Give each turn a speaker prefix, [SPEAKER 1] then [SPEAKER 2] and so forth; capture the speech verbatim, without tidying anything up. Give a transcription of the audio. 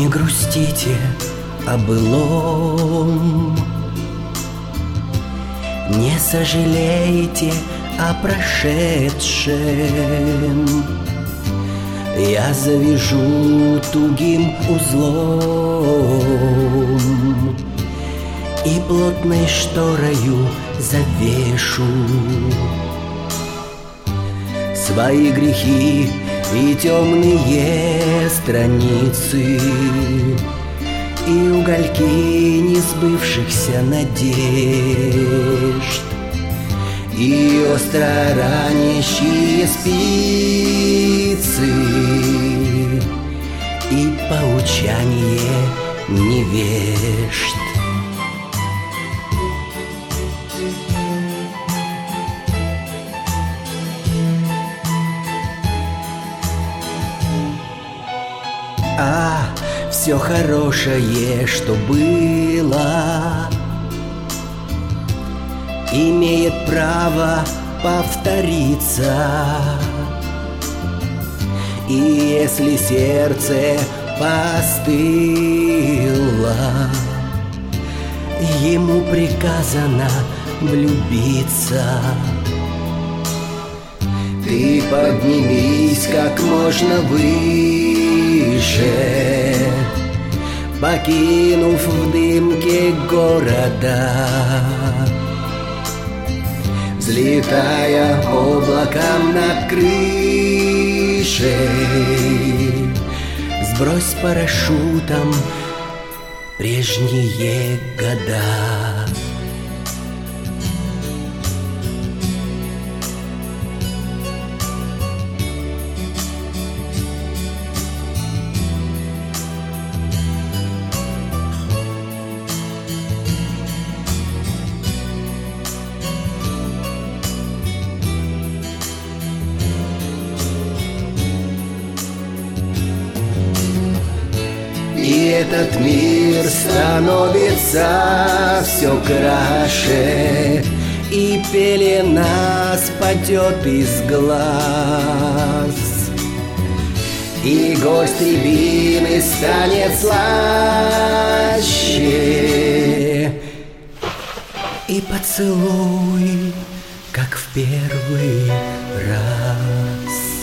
[SPEAKER 1] Не грустите о былом, не сожалейте о прошедшем. Я завяжу тугим узлом и плотной шторою завешу свои грехи и темные страницы, и угольки несбывшихся надежд, и остро ранящие спицы, и поучание невежд. А все хорошее, что было, имеет право повториться. И если сердце постыло, ему приказано влюбиться. Ты поднимись как можно выше, покинув в дымке города, взлетая облаком над крышей, сбрось парашютом прежние года. И этот мир становится все краше, и пелена спадет из глаз, и гость рябины станет слаще, и поцелуй, как в первый раз.